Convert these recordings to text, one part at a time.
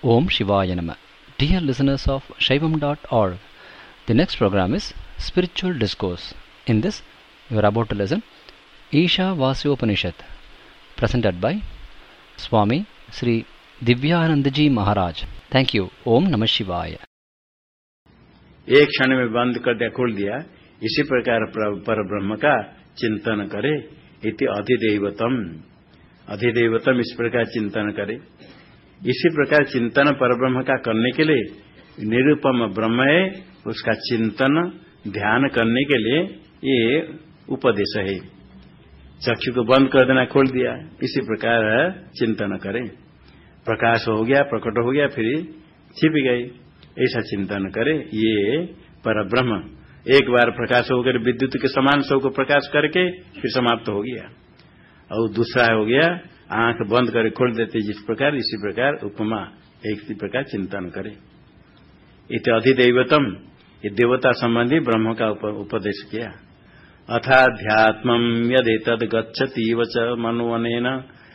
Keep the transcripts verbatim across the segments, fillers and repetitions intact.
Om Shivaya Nama. Dear listeners of Shaivam dot org, the next program is Spiritual Discourse. In this, you are about to listen Isha Vasyopanishad, presented by Swami Sri Divyanandaji Maharaj. Thank you. Om Namah Shivaya. एक क्षण में बंद कर दिया, खोल दिया। इसी प्रकार पर ब्रह्म का चिंतन करे। इति अधिदेवतम, अधिदेवतम इस प्रकार चिंतन करे। इसी प्रकार चिंतन पर ब्रह्म का करने के लिए निरुपम ब्रह्म है, उसका चिंतन ध्यान करने के लिए ये उपदेश है। चक्षु को बंद कर देना, खोल दिया, इसी प्रकार चिंतन करे। प्रकाश हो गया, प्रकट हो गया, फिर छिप गई, ऐसा चिंतन करे। ये पर ब्रह्म एक बार प्रकाश होकर विद्युत के समान सबको प्रकाश करके फिर समाप्त हो गया। और दूसरा हो गया आंख बंद कर खोल देते जिस प्रकार, इसी प्रकार उपमा एक इसी प्रकार चिंतन करे। इत अधिदेवतम, ये देवता संबंधी ब्रह्म का उपदेश किया। अथाध्यात्मम यदेतद गच्छति वच मनोवनेन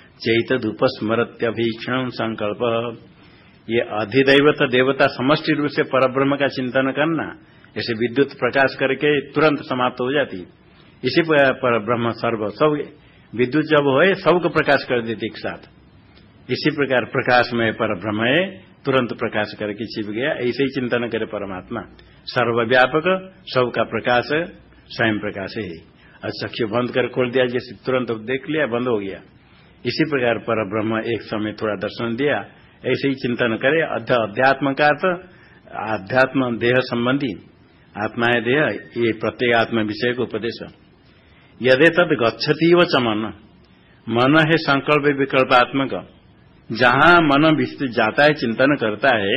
चैतदुपस्मरत्यभीक्षण संकल्प। ये अधिदैवत देवता समष्टि रूप से परब्रह्म का चिंतन करना, ऐसे विद्युत प्रकाश करके तुरंत समाप्त हो जाती। इसी पर ब्रह्म सर्व सब विद्युत जब होए सबको प्रकाश कर देती एक साथ। इसी प्रकार प्रकाश में पर ब्रह्म है, तुरंत प्रकाश करके छिप गया। ऐसे ही चिंतन करे परमात्मा सर्वव्यापक, सबका प्रकाश स्वयं प्रकाश है। और चक्षु बंद कर खोल दिया, जैसे तुरंत देख लिया, बंद हो गया। इसी प्रकार पर ब्रह्म एक समय थोड़ा दर्शन दिया, ऐसे ही चिंतन करे। अध्यात्म का अर्थ आध्यात्म देह संबंधी, आत्मा है देह, ये प्रत्येक आत्मा विषय को उपदेश। यदि तद गच्छति व च मन, मन है संकल्प विकल्पात्मक, जहां मन विस्तृत जाता है, चिंतन करता है।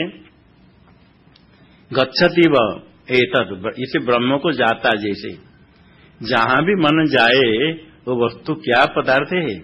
गच्छति व एतद, इसे ब्रह्म को जाता, जैसे जहां भी मन जाए वो वस्तु क्या पदार्थ है?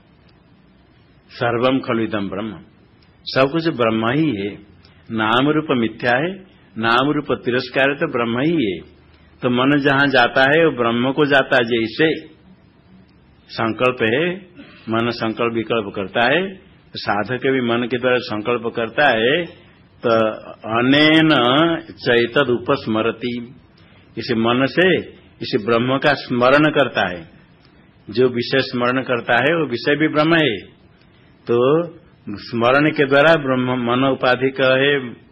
सर्वम खलुदम ब्रह्म, सब कुछ ब्रह्म ही है। नाम रूप मिथ्या है, नाम रूप तिरस्कार है, तो ब्रह्म ही है। तो मन जहां जाता है वो ब्रह्म को जाता है। जैसे संकल्प है, मन संकल्प विकल्प करता है, साधक भी मन के द्वारा संकल्प करता है। तो अनेन चैतद उपस्मरति, इसे मन से इसे ब्रह्म का स्मरण करता है। जो विषय स्मरण करता है वो विषय भी ब्रह्म है। तो स्मरण के द्वारा ब्रह्म मन उपाधि का है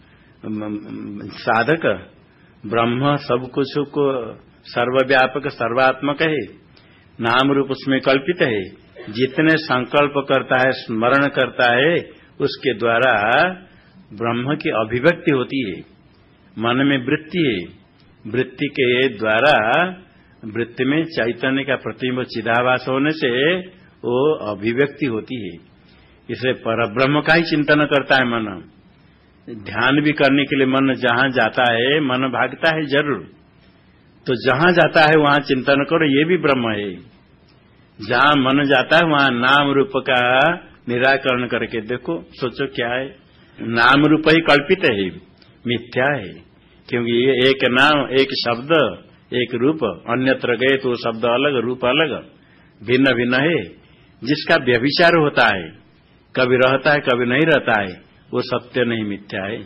साधक, ब्रह्म सब कुछ को सर्वव्यापक सर्वात्मक है, नाम रूप उसमें कल्पित है। जितने संकल्प करता है, स्मरण करता है, उसके द्वारा ब्रह्म की अभिव्यक्ति होती है। मन में वृत्ति है, वृत्ति के द्वारा वृत्ति में चैतन्य का प्रतिबिंब चिदाभास होने से वो अभिव्यक्ति होती है। इसे परब्रह्म का ही चिंतन करता है मन। ध्यान भी करने के लिए मन जहां जाता है, मन भागता है जरूर, तो जहां जाता है वहां चिंतन करो, ये भी ब्रह्म है। जहां मन जाता है वहां नाम रूप का निराकरण करके देखो, सोचो क्या है। नाम रूप ही कल्पित है, मिथ्या है। क्योंकि ये एक नाम, एक शब्द, एक रूप, अन्यत्र गए तो शब्द अलग, रूप अलग, भिन्न भिन्न है। जिसका व्यभिचार होता है, कभी रहता है कभी नहीं रहता है, वो सत्य नहीं, मिथ्या है।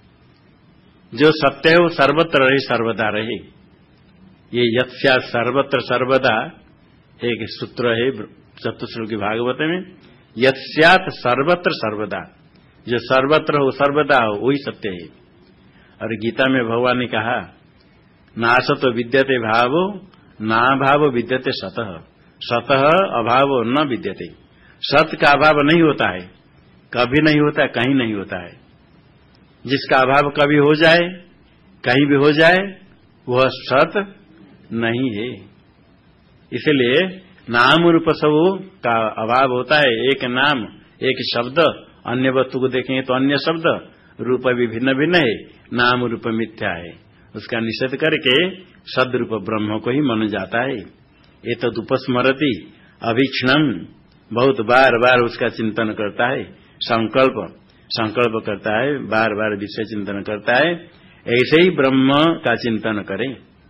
जो सत्य है वो सर्वत्र रहे, सर्वदा रहे। ये यत्स्या सर्वत्र सर्वदा एक सूत्र है चतुश्लोकी भागवत में, यत्स्यात् सर्वत्र सर्वदा, जो सर्वत्र हो सर्वदा हो वही सत्य है। और गीता में भगवान ने कहा, नासतो विद्यते भावो ना भाव विद्यते सतः, सतः अभावो न विद्यते। सत का अभाव नहीं होता है, कभी नहीं होता है, कहीं नहीं होता है। जिसका अभाव कभी हो जाए, कहीं भी हो जाए, वह सत नहीं है। इसलिए नाम रूप सब का अभाव होता है। एक नाम, एक शब्द, अन्य वस्तु को देखेंगे तो अन्य शब्द, रूप भी भिन्न भिन्न है, नाम रूप मिथ्या है। उसका निषेध करके सदरूप ब्रह्म को ही मन जाता है। ये तो उपस्मरति अभीक्षणम, बहुत बार बार उसका चिंतन करता है। संकल्प संकल्प करता है, बार बार विषय चिंतन करता है। ऐसे ही ब्रह्म का चिंतन करें।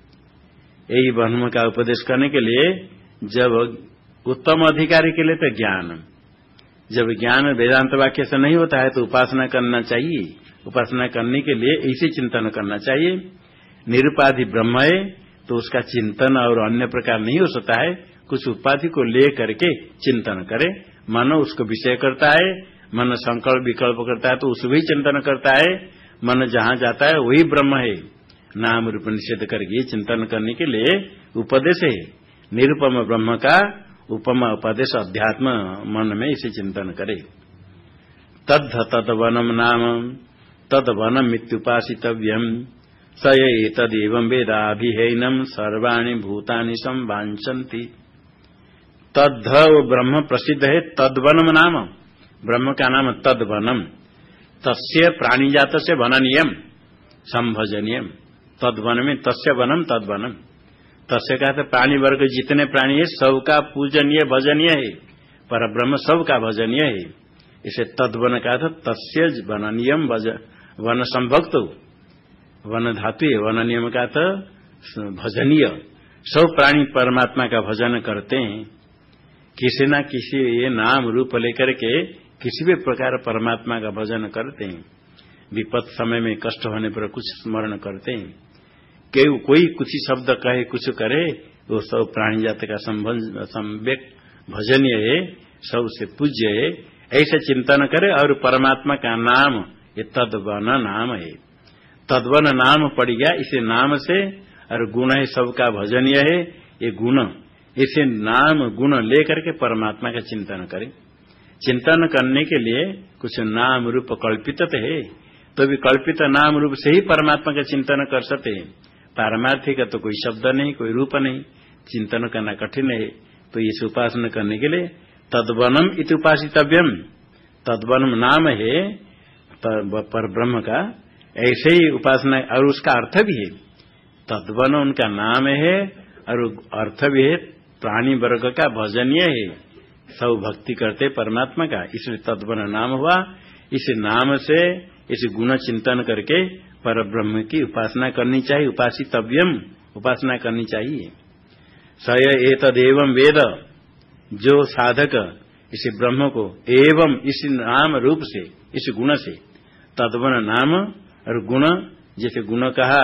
यही ब्रह्म का उपदेश करने के लिए जब उत्तम अधिकारी के लिए तो ज्ञान, जब ज्ञान वेदांत वाक्य से नहीं होता है तो उपासना करना चाहिए। उपासना करने के लिए ऐसे चिंतन करना चाहिए। निरुपाधि ब्रह्म है तो उसका चिंतन और अन्य प्रकार नहीं हो सकता है। कुछ उपाधि को ले करके चिंतन करे। मन उसको विषय करता है, मन संकल्प विकल्प करता है तो उसको भी चिंतन करता है। मन जहां जाता है वही ब्रह्म है। नाम रूप निषेध करके चिंतन करने के लिए उपदेश है। निरुपम ब्रह्म का उपमा उपदेश अध्यात्म मन में इसे चिंतन करे। तद्ध तद्वनम नाम तद्वनम इत्युपासितव्यम स एतदेवं वेदाभिहैनम सर्वाणि भूतानि संवांछन्ति। तद्ध ब्रह्म प्रसिद्ध है। तद्वनम नाम ब्रह्म का नाम तद्वनम। तस्य प्राणिजात से वननीयम संभजनीयम। तद्वन में तस्य वनम तद्वनम। तस्य का तो प्राणी वर्ग जितने प्राणी है सबका पूजनीय भजनीय है। पर ब्रह्म सबका भजनीय है। इसे तद्वन का था तस्य वननीयम वन संभक्त वन धातु है। वन नियम का तो भजनीय। सब प्राणी परमात्मा का भजन करते हैं। किसी न किसी ये नाम रूप लेकर के किसी भी प्रकार परमात्मा का भजन करते हैं। विपद समय में कष्ट होने पर कुछ स्मरण करते हैं। कि कोई कुछ शब्द कहे कुछ करे वो सब प्राणी जाति का संवेक भजनीय है, सबसे पूज्य है। ऐसे चिंतन करे और परमात्मा का नाम ये तद्वन नाम है। तद्वन नाम पड़ गया इसे नाम से। और गुण है सबका भजनीय है ये गुण। इसे नाम गुण लेकर के परमात्मा का चिंतन करे। चिंतन करने के लिए कुछ नाम रूप कल्पित है तो भी कल्पित नाम रूप से ही परमात्मा का चिंतन कर सकते हैं। पारमार्थिक तो कोई शब्द नहीं कोई रूप नहीं, चिंतन करना कठिन है। तो इस उपासना करने के लिए तद्वनम इति उपासितव्यम। तद्वनम नाम है पर ब्रह्म का, ऐसे ही उपासना। और उसका अर्थ भी है तद्वन उनका नाम है और अर्थ भी है प्राणी वर्ग का भजनीय है। सब भक्ति करते परमात्मा का, इसलिए तद्वन नाम हुआ। इस नाम से इस गुण चिंतन करके पर ब्रह्म की उपासना करनी चाहिए। उपासितव्यम उपासना करनी चाहिए। सय एतदेवं वेद जो साधक इस ब्रह्म को एवं इस नाम रूप से इस गुण से तद्वन नाम और गुण जैसे गुण कहा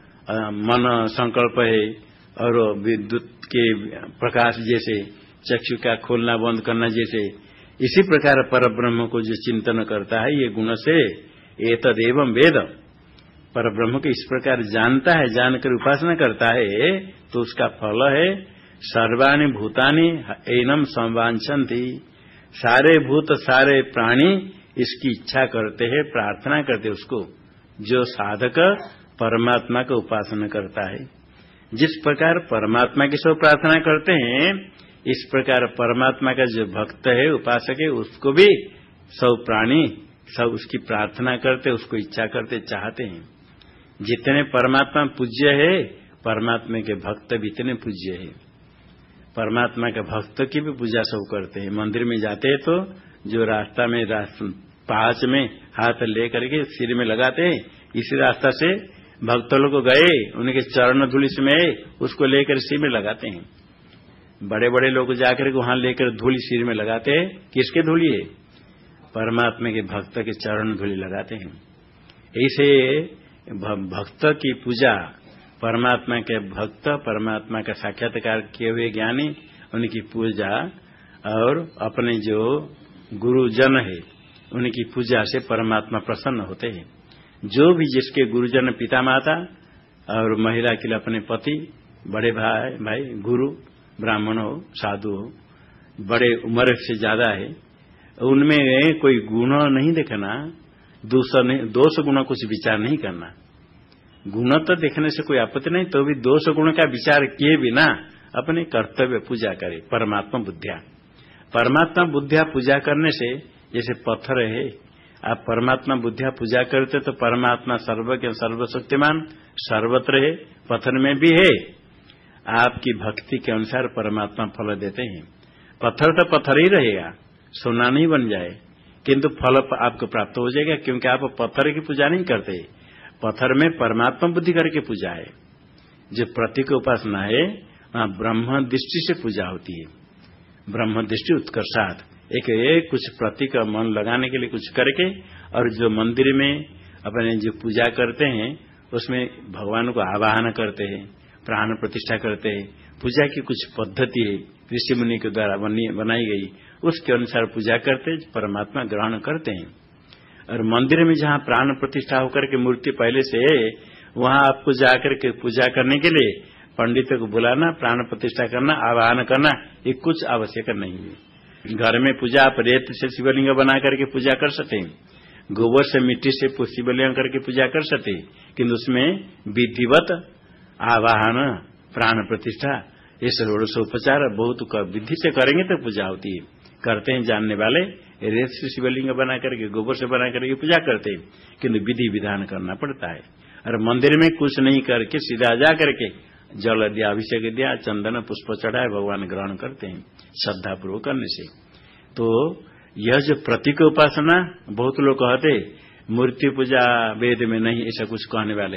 मन संकल्प है और विद्युत के प्रकाश जैसे चक्षु का खोलना बंद करना जैसे इसी प्रकार पर ब्रह्म को जो चिंतन करता है ये गुण से एतदेवं वेद पर ब्रह्म को इस प्रकार जानता है, जानकर उपासना करता है तो उसका फल है सर्वाणि भूतानि एनम संवांछन्ति। सारे भूत सारे प्राणी इसकी इच्छा करते हैं, प्रार्थना करते हैं उसको। जो साधक परमात्मा का उपासना करता है, जिस प्रकार परमात्मा की सब प्रार्थना करते हैं इस प्रकार परमात्मा का जो भक्त है उपासक है उसको भी सब प्राणी सब उसकी प्रार्थना करते, उसको इच्छा करते, चाहते हैं। जितने परमात्मा पूज्य है परमात्मा के भक्त भी इतने पूज्य है। परमात्मा के भक्त की भी पूजा सब करते हैं। मंदिर में जाते हैं तो जो रास्ता में पांच में हाथ लेकर के सिर में लगाते हैं, इसी रास्ता से भक्त लोग गए उनके चरण धूलि में उसको लेकर सिर में लगाते हैं। बड़े बड़े लोग जाकर के वहां लेकर धूलि सिर में लगाते हैं। किसके धूलि है? परमात्मा के भक्त के चरण धूलि लगाते हैं। ऐसे भक्त की पूजा परमात्मा के भक्त परमात्मा का साक्षात्कार किए हुए ज्ञानी उनकी पूजा और अपने जो गुरुजन है उनकी पूजा से परमात्मा प्रसन्न होते हैं। जो भी जिसके गुरुजन पिता माता और महिला के लिए अपने पति बड़े भाई भाई गुरु ब्राह्मण हो साधु हो बड़े उम्र से ज्यादा है उनमें कोई गुण नहीं देखना, दोष गुण कुछ विचार नहीं करना। गुण तो देखने से कोई आपत्ति नहीं तो भी दोष गुण का विचार किए बिना अपने कर्तव्य पूजा करे। परमात्मा बुद्धिया परमात्मा बुद्धिया पूजा करने से जैसे पत्थर है, आप परमात्मा बुद्धिया पूजा करते तो परमात्मा सर्वज्ञ सर्वशक्तिमान सर्वत्र है, पत्थर में भी है। आपकी भक्ति के अनुसार परमात्मा फल देते हैं। पत्थर तो पत्थर ही रहेगा, सोना नहीं बन जाए, किंतु फल आपको प्राप्त हो जाएगा क्योंकि आप पत्थर की पूजा नहीं करते। पत्थर में परमात्मा बुद्धि करके पूजा है। जो प्रतीक उपासना है वहां ब्रह्म दृष्टि से पूजा होती है। ब्रह्म दृष्टि उत्कर्षात एक, एक कुछ प्रतीक मन लगाने के लिए कुछ करके, और जो मंदिर में अपने जो पूजा करते हैं उसमें भगवान को आवाहन करते हैं, प्राण प्रतिष्ठा करते हैं। पूजा की कुछ पद्धति है ऋषि मुनि के द्वारा बनाई गई, उसके अनुसार पूजा करते परमात्मा ग्रहण करते हैं। और मंदिर में जहाँ प्राण प्रतिष्ठा होकर के मूर्ति पहले से है, वहां आपको जाकर के पूजा करने के लिए पंडित को बुलाना, प्राण प्रतिष्ठा करना, आवाहन करना, ये कुछ आवश्यक नहीं है। घर में पूजा आप रेत से शिवलिंग बना करके पूजा कर सकते हैं, गोबर से मिट्टी से शिवलिंग करके पूजा कर सकते हैं, किन्तु उसमें विधिवत आवाहन, प्राण प्रतिष्ठा, ये षोडशोपचार बहुत विधि से करेंगे तो पूजा होती है। करते हैं जानने वाले, रेत से शिवलिंग बना करके, गोबर से बना करके पूजा करते हैं, किन्तु विधि विधान करना पड़ता है। और मंदिर में कुछ नहीं करके सीधा जा करके जल दिया, अभिषेक दिया, चंदन पुष्प चढ़ाए, भगवान ग्रहण करते हैं श्रद्धा पूर्वक करने से। तो यह जो प्रतीक उपासना, बहुत लोग कहते मूर्ति पूजा वेद में नहीं, ऐसा कुछ कहने वाले,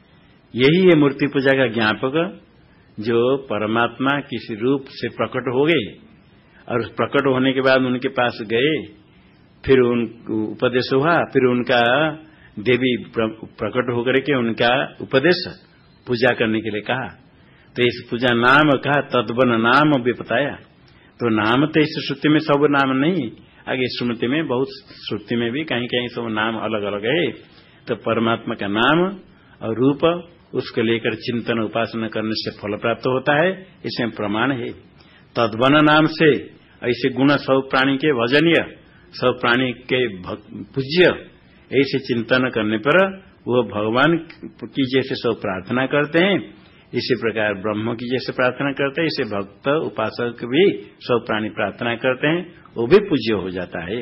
यही है मूर्ति पूजा का ज्ञापक। जो परमात्मा किसी रूप से प्रकट हो गए और प्रकट होने के बाद उनके पास गए, फिर उन उपदेश हुआ, फिर उनका देवी प्रकट होकर के उनका उपदेश पूजा करने के लिए कहा। तो इस पूजा नाम कहा, तद्वन नाम भी बताया। तो नाम तो इस श्रुति में सब नाम नहीं, आगे स्मृति में बहुत, श्रुति में भी कहीं कहीं सब नाम अलग अलग है। तो परमात्मा का नाम और रूप, उसको लेकर चिंतन उपासना करने से फल प्राप्त होता है, इसमें प्रमाण है। तद्वन नाम से ऐसे गुण सब प्राणी के भजनीय, सब प्राणी के पूज्य, ऐसे चिंतन करने पर वो भगवान की जैसे सब प्रार्थना करते हैं, इसी प्रकार ब्रह्म की जैसे प्रार्थना करते हैं, इसे भक्त उपासक भी सब प्राणी प्रार्थना करते हैं, वो भी पूज्य हो जाता है।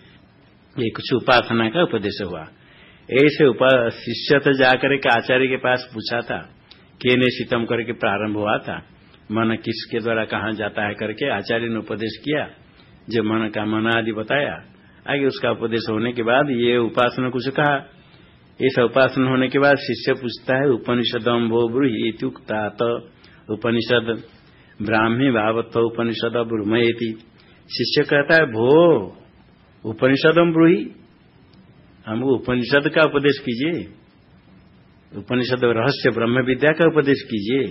ये कुछ उपासना का उपदेश हुआ। ऐसे शिष्य तो जाकर के आचार्य के पास पूछा था, केने शीतम करके प्रारंभ हुआ था, मन किसके द्वारा कहाँ जाता है करके आचार्य ने उपदेश किया, जो मन का मन आदि बताया। आगे उसका उपदेश होने के बाद ये उपासना कुछ कहा। ऐसा उपासना होने के बाद शिष्य पूछता है, उपनिषदम भो ब्रूहि इत्युक्ता तो उपनिषद ब्राह्मी भावत उपनिषद ब्रूमयेति। शिष्य कहता है, भो उपनिषदम ब्रूहि, हमको उपनिषद का उपदेश कीजिए, उपनिषद रहस्य ब्रह्म विद्या का उपदेश कीजिए।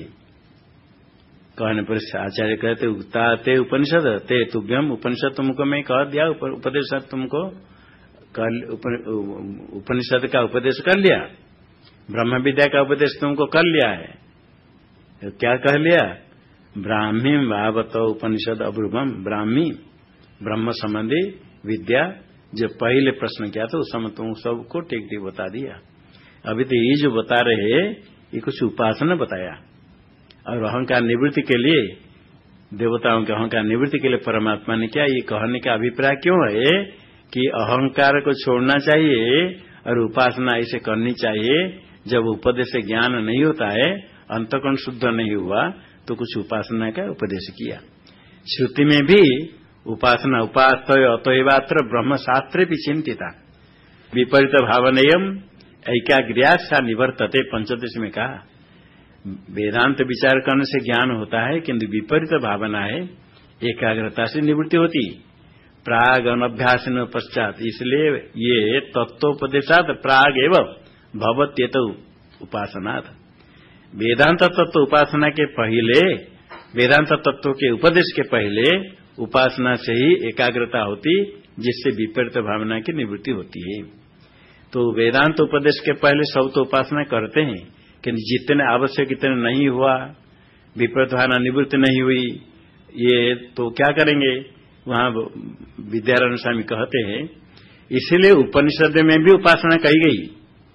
कहने पर आचार्य कहते, उक्ता ते उपनिषद ते तुभ्यम, उपनिषद तुमको मैं कह दिया, उपदेश तुमको उपनिषद का उपदेश कर लिया, ब्रह्म विद्या का उपदेश तुमको कर लिया है। तो क्या कह लिया? ब्राह्मी भावत उपनिषद अब्रुवम, ब्राह्मी ब्रह्म संबंधी विद्या जो पहले प्रश्न किया था, उस समय तुम सबको ठीक ठीक बता दिया। अभी तो ये जो बता रहे, ये कुछ उपासना बताया। और अहंकार निवृत्ति के लिए, देवताओं के अहंकार निवृत्ति के लिए परमात्मा ने क्या, ये कहने का अभिप्राय क्यों है कि अहंकार को छोड़ना चाहिए और उपासना ऐसे करनी चाहिए। जब उपदेश से ज्ञान नहीं होता है, अंतःकरण शुद्ध नहीं हुआ, तो कुछ उपासना का उपदेश किया। श्रुति में भी उपासना उपास्तय अतएवात्र ब्रह्म शास्त्रे भी चिंतिता विपरीत भावनेयम ऐकाग्र्या सा निवर्तते, पंचदश में कहा। वेदांत विचार करने से ज्ञान होता है, किंतु विपरीत भावना है, एकाग्रता से निवृत्ति होती, प्राग अनभ्यास न पश्चात। इसलिए ये तत्वोपदेशात प्राग एवं भवत्येत उपासनात्, वेदांत तत्व उपासना के पहले, वेदांत तत्व के उपदेश के पहले उपासना से ही एकाग्रता होती, जिससे विपरीत भावना की निवृत्ति होती है। तो वेदांत उपदेश के पहले सब तो उपासना करते हैं, कि जितने आवश्यक इतने नहीं हुआ, विपरीत भावना निवृत्ति नहीं हुई, ये तो क्या करेंगे। वहां विद्यारण्य स्वामी कहते हैं, इसीलिए उपनिषद में भी उपासना कही गई,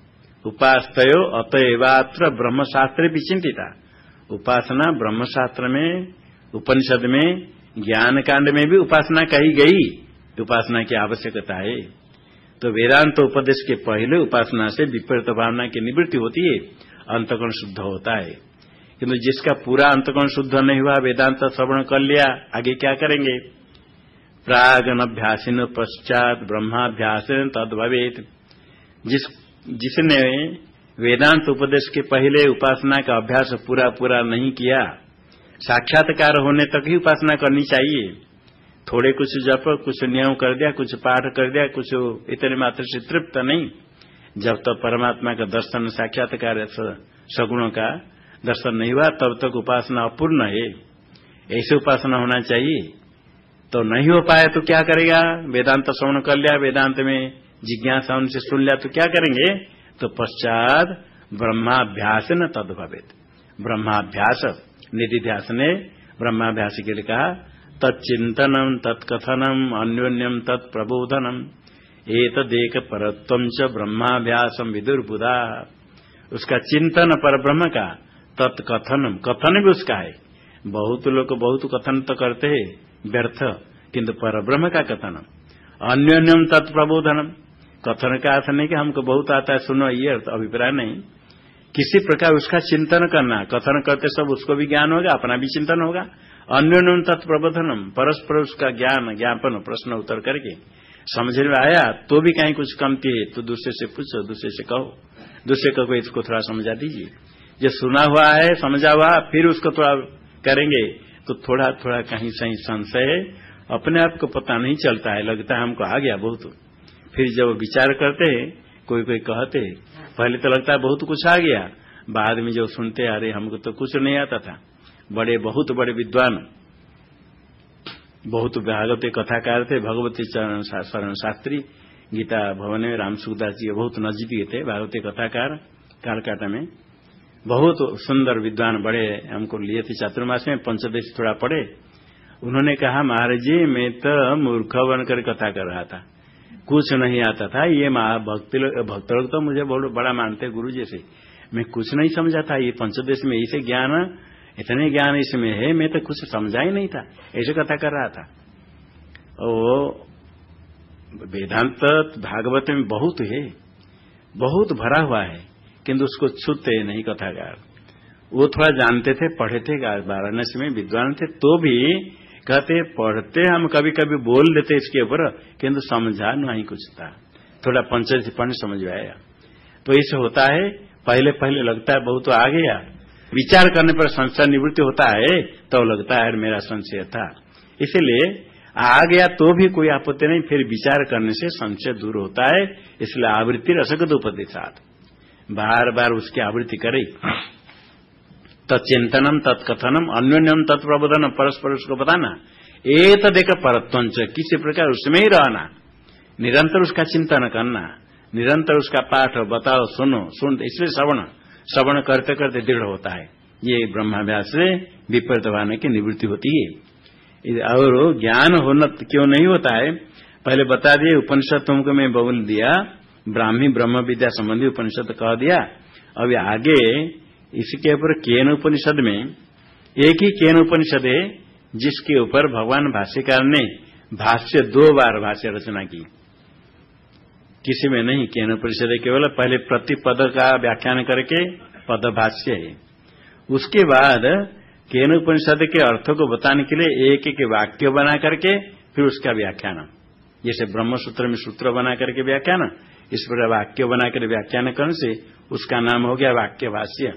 उपास्तयो अतएवात्र ब्रह्मशास्त्रे विचिंतिता। उपासना ब्रह्मशास्त्र में, उपनिषद में, ज्ञान कांड में भी उपासना कही गई, उपासना की आवश्यकता है। तो वेदांत उपदेश के पहले उपासना से विपरीत भावना की निवृत्ति होती है, अंतःकरण शुद्ध होता है। किंतु जिसका पूरा अंतःकरण शुद्ध नहीं हुआ, वेदांत श्रवण कर लिया, आगे क्या करेंगे। प्रागन अभ्यासिन पश्चात ब्रह्माभ्यासन तद भवेत। जिस जिसने वेदांत उपदेश के पहले उपासना का अभ्यास पूरा पूरा नहीं किया, साक्षात्कार होने तक ही उपासना करनी चाहिए। थोड़े कुछ जप, कुछ नियम कर दिया, कुछ पाठ कर दिया, कुछ इतने मात्र से तृप्त नहीं। जब तक परमात्मा का दर्शन साक्षात्कार सगुणों का दर्शन नहीं हुआ तब तक उपासना अपूर्ण है। ऐसे उपासना होना चाहिए। तो नहीं हो पाए तो क्या करेगा? वेदांत श्रवण कर लिया, वेदांत में जिज्ञासा उनसे सुन लिया तो क्या करेंगे? तो पश्चात ब्रह्माभ्यास न तद भवेत। ब्रह्माभ्यास निधिध्यास ने ब्रह्माभ्यास के लिए कहा तच्चिंतनम तत्कथनम अन्योन्यम तत्प्रबोधनम एतदेक परत्वं च ब्रह्माभ्यासम विदुर्बुधा। उसका चिंतन पर ब्रह्म का, तत्कथनम कथन भी उसका है। बहुत लोग बहुत कथन तो करते हैं व्यर्थ, किंतु पर ब्रह्म का कथन। अन्योन्यम तत्प्रबोधनम, कथन का अर्थ नहीं कि हमको बहुत आता है सुनो, ये अभिप्राय नहीं। किसी प्रकार उसका चिंतन करना, कथन करते सब उसको भी ज्ञान होगा, अपना भी चिंतन होगा। अन्योन्यम तत्प्रबोधनम, परस्पर उसका ज्ञान ज्ञापन प्रश्न उत्तर करके समझ में आया तो भी कहीं कुछ कमती है तो दूसरे से पूछो, दूसरे से कहो, दूसरे को इसको थोड़ा समझा दीजिए। जो सुना हुआ है समझा हुआ फिर उसको थोड़ा करेंगे तो थोड़ा थोड़ा कहीं सही संशय अपने आप को पता नहीं चलता है, लगता है हमको आ गया बहुत। फिर जब विचार करते हैं कोई कोई कहते पहले तो लगता है बहुत कुछ आ गया, बाद में जब सुनते अरे हमको तो कुछ नहीं आता था। बड़े बहुत बड़े विद्वान बहुत भागवती कथाकार थे, भगवती शरण शास्त्री गीता भवन में राम सुखदास जी बहुत नजदीकी थे, भागवती कथाकार कालकाटा में बहुत सुंदर विद्वान बड़े हमको लिए थे चातुर्मास में, पंचदशी थोड़ा पढ़े। उन्होंने कहा महाराज जी मैं तो मूर्ख बनकर कथा कर रहा था, कुछ नहीं आता था। ये भक्ति भक्त लोग तो मुझे बहुत बड़ा मानते गुरु जैसे, मैं कुछ नहीं समझा था। ये पंचदश में ऐसे ज्ञान, इतने ज्ञान इसमें है, मैं तो कुछ समझा ही नहीं था, ऐसे कथा कर रहा था। और वेदांत भागवत में बहुत है, बहुत भरा हुआ है, किंतु उसको छूते नहीं कथाकार। वो थोड़ा जानते थे, पढ़े थे, वाराणसी में विद्वान थे, तो भी कहते पढ़ते हम कभी कभी बोल देते इसके ऊपर, किंतु समझा नहीं कुछ था। थोड़ा पंचदशी पढ़ने समझ में आया। तो ऐसे होता है, पहले पहले लगता है बहुत आ गया, विचार करने पर संशय निवृत्ति होता है तो लगता है मेरा संशय था। इसलिए आ गया तो भी कोई आपत्ति नहीं, फिर विचार करने से संशय दूर होता है। इसलिए आवृत्ति रसगत उपदेशात, बार बार उसकी आवृत्ति करे। तत्चिंतनम तत्कथनम अन्योन्यम तत्प्रबोधनम, परस्पर उसको बताना। एक देख परत्वंच, किसी प्रकार उसमें ही रहना, निरंतर उसका चिंतन करना, निरंतर उसका पाठ बताओ सुनो सुन, इसलिए श्रवण श्रवण करते करते दृढ़ होता है। ये ब्रह्माभ्यास से विपरीत भावना की निवृत्ति होती है। और ज्ञान होना क्यों नहीं होता है पहले बता दिए। उपनिषद तुमको मैं बोल दिया, ब्राह्मी ब्रह्म विद्या संबंधी उपनिषद कह दिया। अभी आगे इसके ऊपर केन उपनिषद में, एक ही केन उपनिषद है जिसके ऊपर भगवान भाष्यकार ने भाष्य दो बार भाष्य रचना की, किसी में नहीं। केन उपनिषद केवल पहले प्रति पद का व्याख्यान करके पद भाष्य है, उसके बाद केन उपनिषद के अर्थों को बताने के लिए एक एक वाक्य बना करके फिर उसका व्याख्यान, जैसे ब्रह्म सूत्र में सूत्र बना करके व्याख्यान, इस प्रकार वाक्य बनाकर व्याख्यान करने से उसका नाम हो गया वाक्य भाष्य।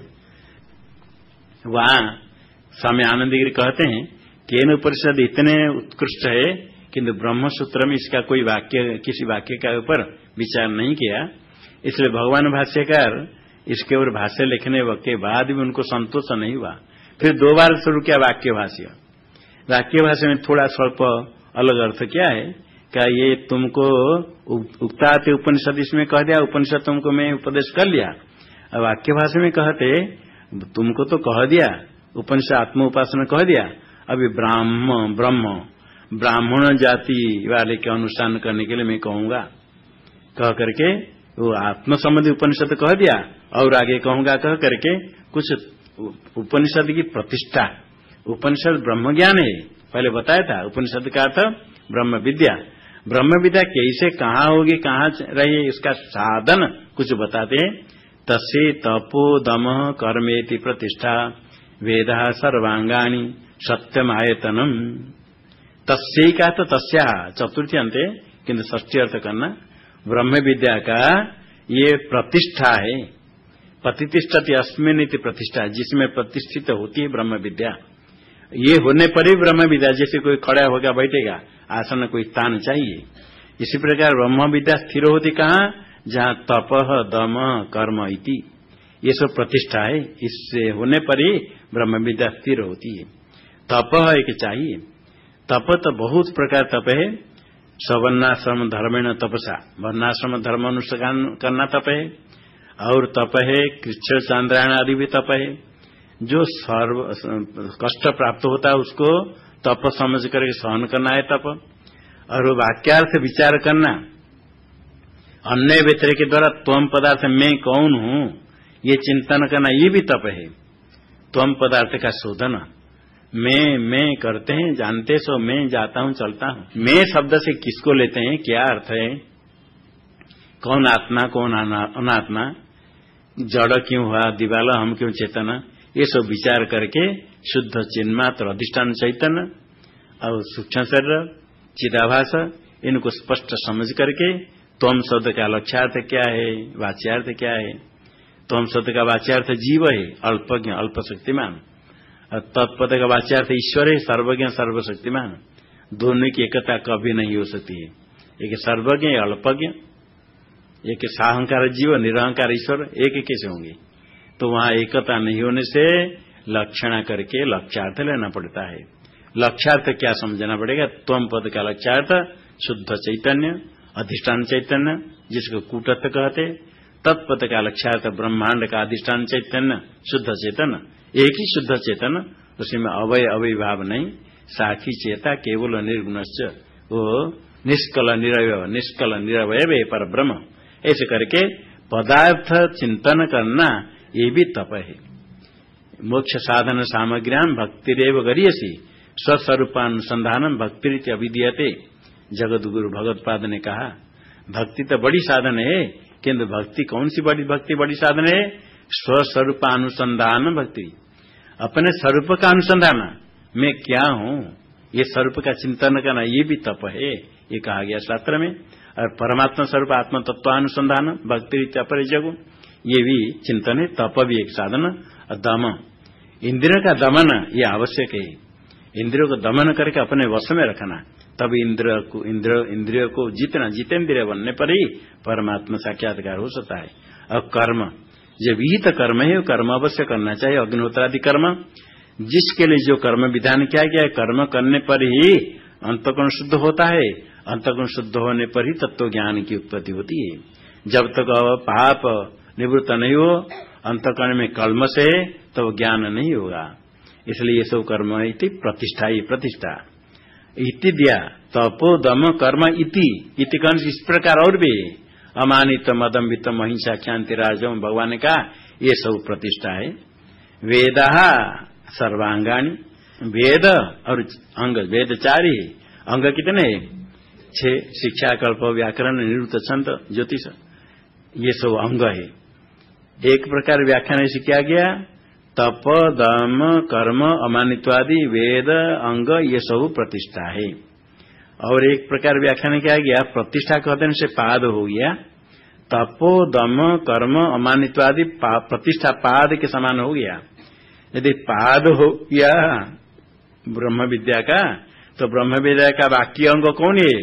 वहां स्वामी आनंद गिरी कहते हैं केन उपनिषद इतने उत्कृष्ट है किंतु ब्रह्म सूत्र में इसका कोई वाक्य, किसी वाक्य का ऊपर विचार नहीं किया। इसलिए भगवान भाष्यकार इसके ऊपर भाष्य लिखने के बाद भी उनको संतोष नहीं हुआ, फिर दो बार शुरू किया वाक्य भाष्य। वाक्य भाष्य में थोड़ा स्वल्प अलग अर्थ क्या है, क्या ये तुमको उक्ताते उपनिषद इसमें कह दिया, उपनिषद तुमको मैं उपदेश कर लिया। अब वाक्य भाषा में कहते तुमको तो कह दिया, उपनिषद आत्म उपासना कह दिया, अभी ब्राह्म ब्रह्म ब्राह्मण जाति वाले के अनुष्ठान करने के लिए मैं कहूंगा, कह करके वो आत्म संबंधी उपनिषद कह दिया और आगे कहूंगा कह करके कुछ उपनिषद की प्रतिष्ठा। उपनिषद ब्रह्म ज्ञान है, पहले बताया था। उपनिषद का अर्थ ब्रह्म विद्या, ब्रह्म विद्या कैसे कहाँ होगी कहाँ रही इसका साधन कुछ बताते हैं। तस्य तपो दम कर्मेति प्रतिष्ठा वेदा सर्वांगानी सत्यम आयतनम। तस्य का तो तस्या चतुर्थी अंत है किंतु षष्ठी अर्थ करना। ब्रह्म विद्या का ये प्रतिष्ठा है, प्रतिष्ठति अस्मिन इति प्रतिष्ठा, जिसमें प्रतिष्ठित होती है ब्रह्म विद्या। ये होने पर ही ब्रह्म विद्या, जैसे कोई खड़ा होगा बैठेगा, आसन कोई स्थान चाहिए, इसी प्रकार ब्रह्म विद्या स्थिर होती कहाँ, जहाँ तप दम कर्म इति ये सब प्रतिष्ठा है, इससे होने पर ही ब्रह्म विद्या स्थिर होती है। तप एक चाहिए, तप तो बहुत प्रकार तप है, सवर्णाश्रम धर्मेण तपसा, वर्णाश्रम धर्म अनुष्ठान करना तप है, और तप है कृच्छ चांद्रायण आदि भी तप है। जो सर्व कष्ट प्राप्त होता है उसको तप समझ करके सहन करना है तप, और वाक्यार्थ विचार करना, अन्य व्यतिरेक के द्वारा त्वम पदार्थ मैं कौन हूं ये चिंतन करना, ये भी तप है। त्वम पदार्थ का शोधन, मैं मैं करते हैं, जानते सो मैं जाता हूं चलता हूं। मैं शब्द से किसको लेते हैं, क्या अर्थ है, कौन आत्मा कौन अनात्मा, जड़ क्यों हुआ, दिवाला हम क्यों चेतना, ये सब विचार करके शुद्ध चिन्मात्र अधिष्ठान चैतन्य और सूक्ष्म शरीर चिदाभास, इनको स्पष्ट समझ करके त्वम शब्द का लक्ष्यार्थ क्या है, वाच्यार्थ क्या है। त्वम शब्द का वाच्यार्थ जीव है, अल्पज्ञ अल्प शक्तिमान, और तत्पद का वाच्यार्थ ईश्वर है, सर्वज्ञ सर्वशक्तिमान। दोनों की एकता कभी नहीं हो सकती है, एक सर्वज्ञ अल्पज्ञ, एक साहंकार जीव निरहंकार ईश्वर, एक कैसे होंगे। तो वहां एकता नहीं होने से लक्षणा करके लक्ष्यार्थ लेना पड़ता है। लक्ष्यार्थ क्या समझना पड़ेगा, त्वम पद का लक्ष्यार्थ शुद्ध चैतन्य अधिष्ठान चैतन्य जिसको कूटस्थ कहते, तत्पद का लक्ष्यार्थ ब्रह्मांड का अधिष्ठान चैतन्य शुद्ध चैतन्य, एक ही शुद्ध चैतन्य, उसमें अवय अविभाव नहीं, साखी चेता केवल निर्गुणश्च, वो निष्कल निरवय निष्कल निरवय पर ब्रह्म। ऐसे करके पदार्थ चिंतन करना ये भी तप है। मोक्ष साधन सामग्र्याम भक्तिरेव गरीयसी स्वस्वरूपानुसंधानम भक्ति अभिधीयते। जगत गुरु भगवत्पाद ने कहा भक्ति तो बड़ी साधन है, किंतु भक्ति कौन सी बड़ी भक्ति बड़ी साधन है, स्वस्वरूपानुसंधान भक्ति, अपने स्वरूप का अनुसंधान, मैं क्या हूं ये स्वरूप का चिंतन करना, ये भी तप है, ये कहा गया शास्त्र में। और परमात्मा स्वरूप आत्म तत्वानुसंधान भक्ति अपरे जगु, ये भी चिंतन है, तप भी एक साधन। और दम, इंद्रियों का दमन ये आवश्यक है, इंद्रियों को दमन करके अपने वश में रखना, तब इंद्र को इंद्र इंद्रियों को जितना जितेंद्रिय बनने पर ही परमात्मा साक्षात्कार हो सकता है। और कर्म, जो विहित कर्म है वो कर्म अवश्य करना चाहिए, अग्निहोत्रादि कर्म, जिसके लिए जो कर्म विधान किया गया है, कर्म करने पर ही अंतःकरण शुद्ध होता है, अंतःकरण शुद्ध होने पर ही तत्व ज्ञान की उत्पत्ति होती है। जब तक पाप निवृत्त नहीं हो, अंतःकरण में कल्मष है, तो ज्ञान नहीं होगा। इसलिए ये सब कर्म इति प्रतिष्ठा, ही प्रतिष्ठा इति दिया, तपो दम कर्म इति इति कौन इस प्रकार और भी अमानित मदम्बित महिंसा क्षांति राजम, भगवान ने कहा ये सब प्रतिष्ठा है। वेदा सर्वांगाणी, वेद और अंग, वेद चार ही, अंग कितने, छह, शिक्षा कल्प व्याकरण निरुक्त छंद ज्योतिष, ये सब अंग है। एक प्रकार व्याख्यान ऐसे किया गया, तप दम कर्म अमानित्वादि वेद अंग ये सब प्रतिष्ठा है। और एक प्रकार व्याख्यान किया गया, प्रतिष्ठा कहते से पाद हो गया, तपो दम कर्म अमानित्वादि पा, प्रतिष्ठा पाद के समान हो गया। यदि पाद हो गया ब्रह्म विद्या का, तो ब्रह्म विद्या का बाकी अंग कौन है,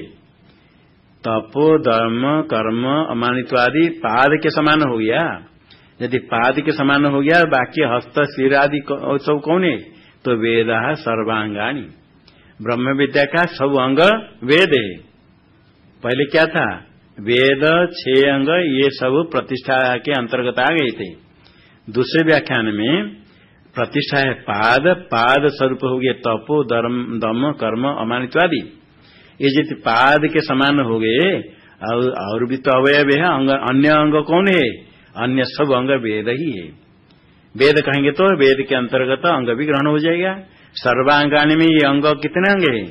तपो दम कर्म अमानित्वादि पाद के समान हो गया। यदि पाद के समान हो गया, बाकी हस्त सिर आदि सब कौन है, तो वेद सर्वांगाणी, ब्रह्म विद्या का सब अंग वेद है। पहले क्या था, वेद छह अंग ये सब प्रतिष्ठा के अंतर्गत आ गए थे। दूसरे व्याख्यान में प्रतिष्ठा है पाद, पाद स्वरूप हो गए तपो दम कर्म अमानित्वादि, ये यदि पाद के समान हो गए, और, और भी तो अवयव है अंग, अन्य अंग कौन है, अन्य सब अंग वेद ही है। वेद कहेंगे तो वेद के अंतर्गत अंग भी ग्रहण हो जाएगा। सर्वांगाणी में ये अंग कितने अंग है,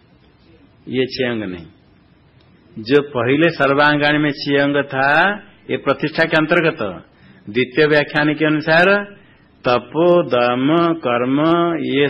ये छह अंग नहीं, जो पहले सर्वांगाणी में छह अंग था ये प्रतिष्ठा के अंतर्गत। द्वितीय व्याख्यान के अनुसार तपो दम कर्म ये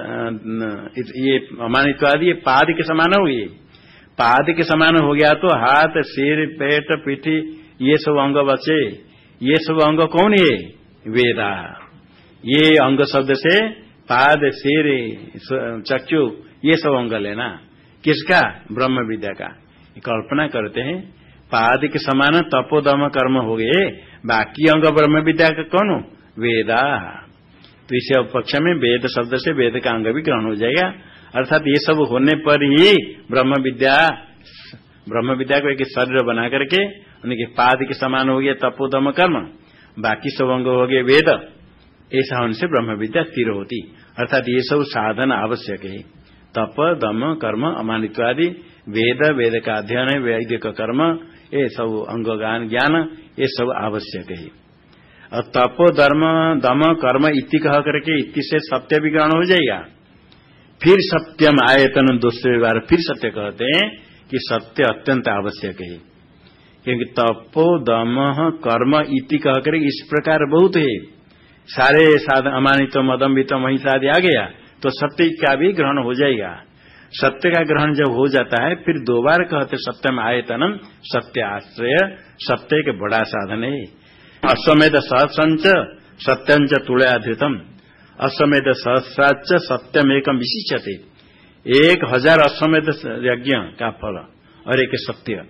ये अमानित्वादि ये पाद के समान हो गए। पाद के समान हो गया तो हाथ सिर पेट पीठी ये सब अंग बचे, ये सब अंग कौन है, वेदा। ये अंग शब्द से पाद सिर चक्षु ये सब अंग लेना। किसका? ब्रह्म विद्या का। कल्पना करते हैं पाद के समान तपोदम कर्म हो गए, बाकी अंग ब्रह्म विद्या का कौन हो? वेदा। तो इस पक्ष में वेद शब्द से वेद का अंग भी ग्रहण हो जाएगा। अर्थात ये सब होने पर ही ब्रह्म विद्या ब्रह्म विद्या को एक शरीर बना करके उनके पाद के समान हो गया तपोदम कर्म, बाकी सब अंग हो गए वेद। ऐसा होने से ब्रह्म विद्या स्थिर होती। अर्थात ये सब साधन आवश्यक है। तप दम कर्म अमानित्व आदि वेद, वेद का अध्ययन है, वैदिक कर्म, ये सब अंगगान ज्ञान ये सब आवश्यक है। और तपो धर्म दम कर्म इति कह करके इति से सत्य भी ग्रहण हो जाएगा। फिर सत्यम आयतन दूसरे बार फिर सत्य कहते हैं कि सत्य अत्यंत आवश्यक है, क्योंकि तपो दम कर्म इति कह करके इस प्रकार बहुत है। सारे साधन अमानित मदम्बित महिषा आदि आ गया तो सत्य का भी ग्रहण हो जाएगा। सत्य का ग्रहण जब हो जाता है फिर दो बार कहते सत्यम आयतनम सत्य आश्रय, सत्य के बड़ा साधन है। अश्वमेध सहस्रंच सत्यंच तुलयाधृतम, अश्वमेध सहस्राच सत्यम एकम विशिष्यते। एक हजार अश्वमेध यज्ञ का फल और एक सत्य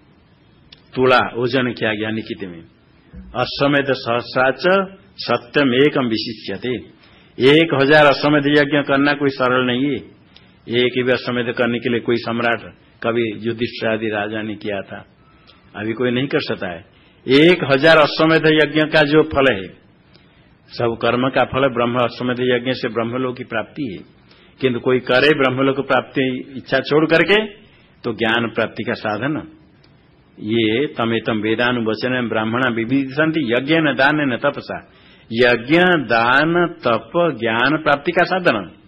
तुला ओजन किया गया निकित में। अश्वमेध सहस्राच सत्यम एकम विशिष्यते। एक हजार अश्वमेध यज्ञ करना कोई सरल नहीं है। एक ही अश्वमेध करने के लिए कोई सम्राट कभी युधिष्ठिर आदि राजा ने किया था, अभी कोई नहीं कर सकता है। एक हजार अश्वमेध यज्ञ का जो फल है, सब कर्म का फल ब्रह्म अश्वमेध यज्ञ से ब्रह्मलोक की प्राप्ति है। किंतु कोई करे ब्रह्मलोक प्राप्ति इच्छा छोड़ करके तो ज्ञान प्राप्ति का साधन ये तमेतम वेदानुवचन ब्राह्मणा विविधंति यज्ञ न दान न तपसा। यज्ञ दान तप ज्ञान प्राप्ति का साधन